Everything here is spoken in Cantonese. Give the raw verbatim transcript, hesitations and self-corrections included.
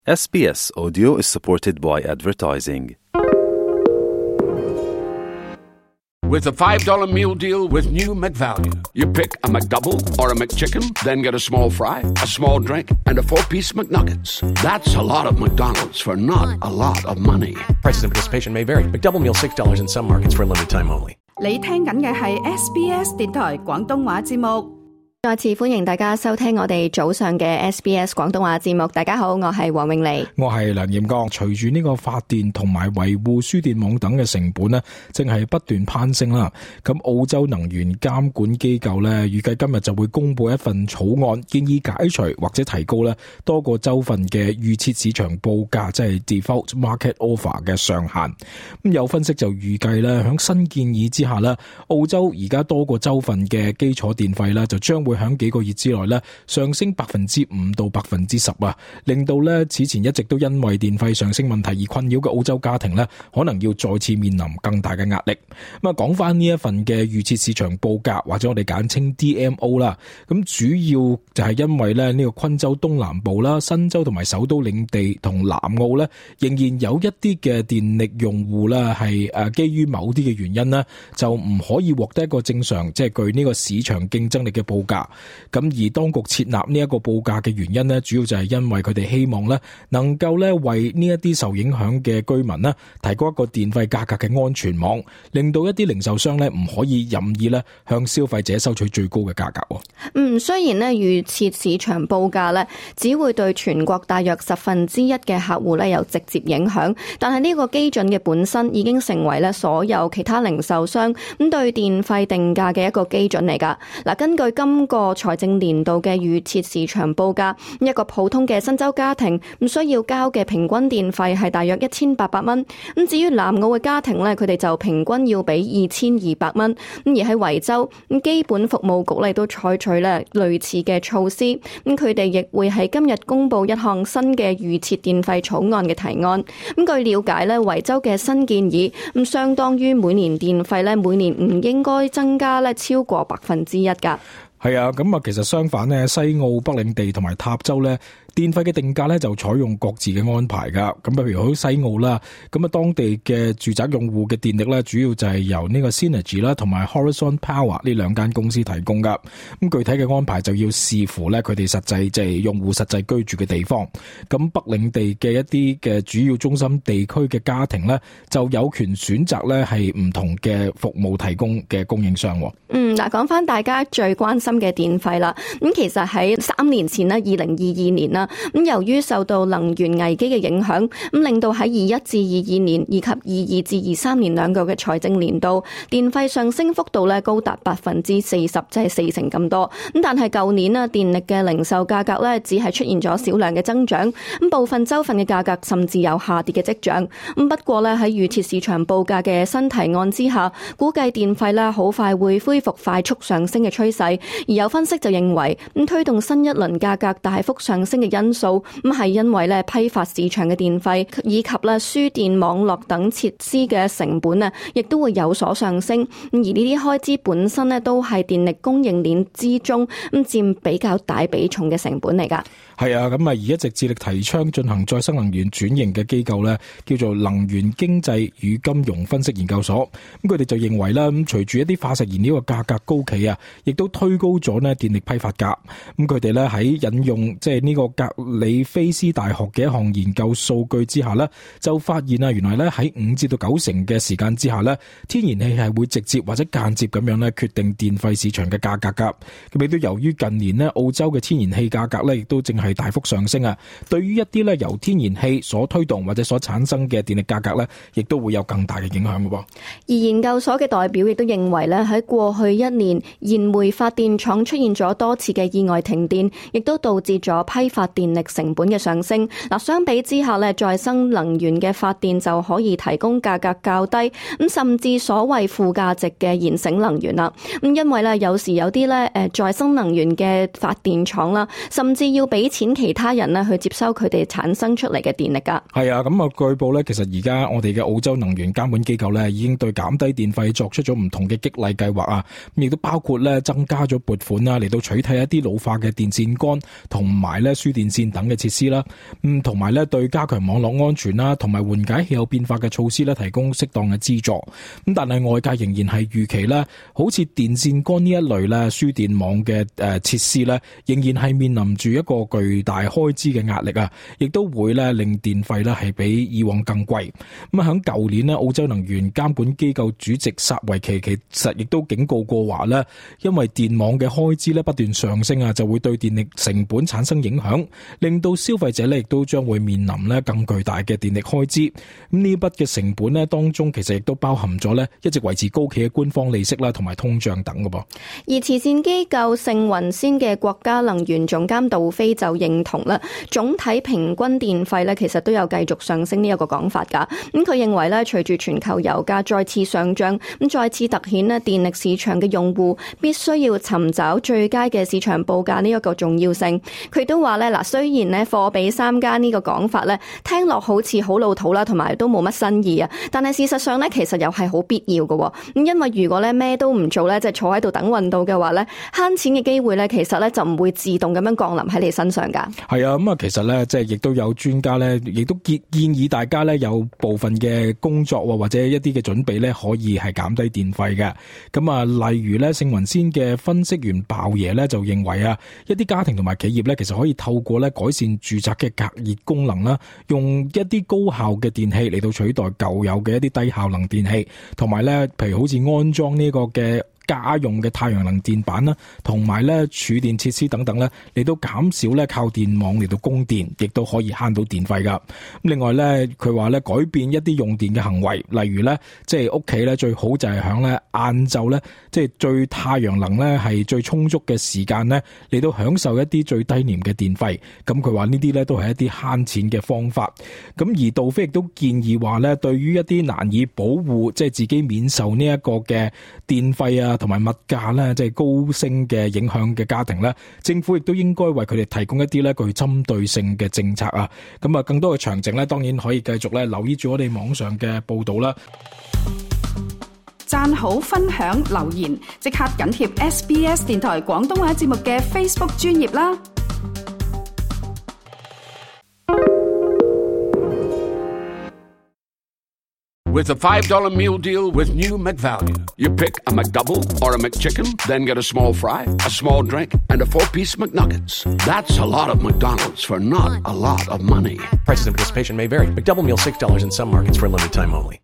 S B S Audio is supported by advertising. With a five dollar meal deal with new McValue. You pick a McDouble or a McChicken, then get a small fry, a small drink, and a four-piece McNuggets. That's a lot of McDonald's for not a lot of money. Prices of participation may vary. McDouble meal six dollars in some markets for a limited time only. 你聽緊嘅係 S B S 電台廣東話節目。 再次歡迎大家收聽我哋早上嘅 S B S 廣東話節目。大家好，我係黃永利， 我係梁炎剛。隨住呢個發電同埋維護輸電網等嘅成本呢，正係不斷攀升啦。咁澳洲能源監管機構呢，預計今日就會公布一份草案，建議解除或者提高呢多個州份嘅預設市場報價，即係 default market offer 嘅上限。咁有分析就預計呢，響新建議之下呢，澳洲而家多個州份嘅基礎電費呢，就將會會喺幾個月之內咧上升百分之五到百分之十啊，令到咧此前一直都因為電費上升問題而困擾嘅澳洲家庭咧，可能要再次面臨更大嘅壓力。咁啊，講翻呢一份嘅預設市場報價，或者我哋簡稱 D M O 啦，咁主要就係因為咧呢個昆州東南部啦、新州同埋首都領地同南澳咧，仍然有一啲嘅電力用戶啦係誒基於某啲嘅原因咧，就唔可以獲得一個正常即係具呢個市場競爭力嘅報價。咁而當局設立呢一個報價嘅原因呢，主要就係因為佢哋希望呢能夠呢為呢一啲受影響嘅居民呢提供一個電費價格嘅安全網，令到一啲零售商呢唔可以任意呢向消費者收取最高嘅價格。 嗯，雖然呢預設市場報價呢只會對全國大約十分之一嘅客戶呢有直接影響，但係呢個基準嘅本身已經成為呢所有其他零售商咁對電費定價嘅一個基準嚟㗎。嗱，根據今個財政年度嘅預設市場報價，一個普通嘅新州家庭唔需要交嘅平均電費係大約一千八百蚊。咁至於南澳嘅家庭呢，佢哋就平均要俾二千二百蚊。咁而喺維州，咁基本服務局咧都採取咧類似嘅措施。咁佢哋亦會喺今日公布一項新嘅預設電費草案嘅提案。咁據了解咧，維州嘅新建議咁相當於每年電費咧每年唔應該增加咧超過百分之一㗎。 係啊，咁啊，其實相反呢，西澳、北領地同埋塔州呢，電費嘅定價呢就採用各自嘅安排噶。咁譬如好西澳啦，咁啊當地嘅住宅用戶嘅電力呢，主要就係由呢個 Synergy 啦同埋 Horizon Power 呢兩間公司提供噶。咁具體嘅安排就要視乎呢佢哋實際即係用戶實際居住嘅地方。咁北領地嘅一啲嘅主要中心地區嘅家庭呢，就有權選擇呢係唔同嘅服務提供嘅供應商。 嗯，嗱，講翻大家最關心嘅電費啦，咁其實喺三年前啦，二零二二年啦，咁由於受到能源危機嘅影響，咁令到喺二一至二二年以及二二至二三年兩個嘅財政年度，電費上升幅度咧高達百分之四十，即係四成咁多。咁但係舊年啊，電力嘅零售價格咧只係出現咗少量嘅增長，咁部分州份嘅價格甚至有下跌嘅跡象。咁不過咧喺預設市場報價嘅新提案之下，估計電費咧好快會恢復快速上升嘅趨勢。而有分析就認為，咁推動新一輪價格大幅上升嘅因素，咁係因為咧批發市場嘅電費以及咧輸電網絡等設施嘅成本啊，亦都會有所上升。而呢啲開支本身咧都係電力供應鏈之中咁佔比較大比重嘅成本嚟㗎。 係啊，咁啊而一直致力提倡進行再生能源轉型嘅機構咧，叫做能源經濟與金融分析研究所。咁佢哋就認為啦，咁隨住一啲化石燃料嘅價格高企啊，亦都推高咗呢電力批發價。咁佢哋咧喺引用即係呢個格里菲斯大學嘅一項研究數據之下咧，就發現啊，原來咧喺五至到九成嘅時間之下咧，天然氣係會直接或者間接咁樣咧決定電費市場嘅價格噶。咁亦都由於近年咧澳洲嘅天然氣價格咧亦都正係大幅上升啊，對於一啲咧由天然氣所推動或者所產生嘅電力價格咧，亦都會有更大嘅影響嘅噃。 而研究所嘅代表亦都認為咧，喺過去一年燃煤發電廠出現咗多次嘅意外停電，亦都導致咗批發電力成本嘅上升。嗱，相比之下咧，再生能源嘅發電就可以提供價格較低，咁甚至所謂附加值嘅燃省能源啦。咁因為咧有時有啲咧誒再生能源嘅發電廠啦，甚至要俾錢其他人咧去接收佢哋產生出嚟嘅電力噶。 係啊，咁啊據報咧，其實而家我哋嘅澳洲能源監管機構咧已經對減低電費作出咗唔同嘅激勵計劃啊，亦都包括咧增加咗撥款啦，嚟到取締一啲老化嘅電線桿同埋咧輸電電線等嘅設施啦，咁同埋咧對加強網絡安全啦，同埋緩解氣候變化嘅措施咧提供適當嘅資助。咁但係外界仍然係預期咧，好似電線桿呢一類咧輸電網嘅誒設施咧，仍然係面臨住一個巨大開支嘅壓力啊，亦都會咧令電費咧係比以往更貴。咁啊喺舊年咧，澳洲能源監管機構主席薩維奇其實亦都警告過話咧，因為電網嘅開支咧不斷上升啊，就會對電力成本產生影響，令到消費者咧亦都將會面臨咧更巨大嘅電力開支。咁呢筆嘅成本咧當中，其實亦都包含咗咧一直維持高企嘅官方利息啦，同埋通脹等嘅噃。 而慈善機構聖雲仙嘅國家能源總監杜飛就認同啦，總體平均電費咧其實都有繼續上升呢一個講法㗎。咁佢認為咧，隨住全球油價再次上漲，咁再次凸顯咧電力市場嘅用戶必須要尋找最佳嘅市場報價呢一個重要性。佢都話咧，嗱，雖然咧貨比三家呢個講法咧聽落好似好老土啦，同埋都冇乜新意啊，但係事實上咧其實又係好必要嘅。咁因為如果咧咩都唔做咧，即係坐喺度等運到嘅話咧，慳錢嘅機會咧其實咧就唔會自動咁樣降臨喺你身上㗎。係啊，咁啊其實咧即係亦都有專家咧，亦都建建議大家咧有部分嘅工作或者一啲嘅準備咧，可以係減低電費嘅。咁啊，例如咧聖雲仙嘅分析員鮑爺咧就認為啊，一啲家庭同埋企業咧，其實可以透過咧改善住宅嘅隔熱功能啦，用一啲高效嘅電器嚟到取代舊有嘅一啲低效能電器，同埋咧，譬如好似安裝呢個嘅家用嘅太陽能電板啦，同埋咧儲電設施等等咧，嚟到減少咧靠電網嚟到供電，亦都可以慳到電費噶。咁另外咧，佢話咧改變一啲用電嘅行為，例如咧即係屋企咧最好就係響咧晏晝咧，即係最太陽能咧係最充足嘅時間咧，嚟到享受一啲最低廉嘅電費。咁佢話呢啲咧都係一啲慳錢嘅方法。咁而杜飛亦都建議話咧，對於一啲難以保護即係自己免受呢一個嘅電費啊，同埋物價咧，即係高升嘅影響嘅家庭咧，政府亦都應該為佢哋提供一啲咧具針對性嘅政策啊！咁啊，更多嘅詳情咧，當然可以繼續咧留意住我哋網上嘅報道啦。 讚好、分享、留言，即刻緊貼 S B S 電台廣東話節目嘅 Facebook 專頁啦！ With a five dollar meal deal with new McValue. You pick a McDouble or a McChicken, then get a small fry, a small drink, and a four-piece McNuggets. That's a lot of McDonald's for not a lot of money. Prices and participation may vary. McDouble meal six dollars in some markets for a limited time only.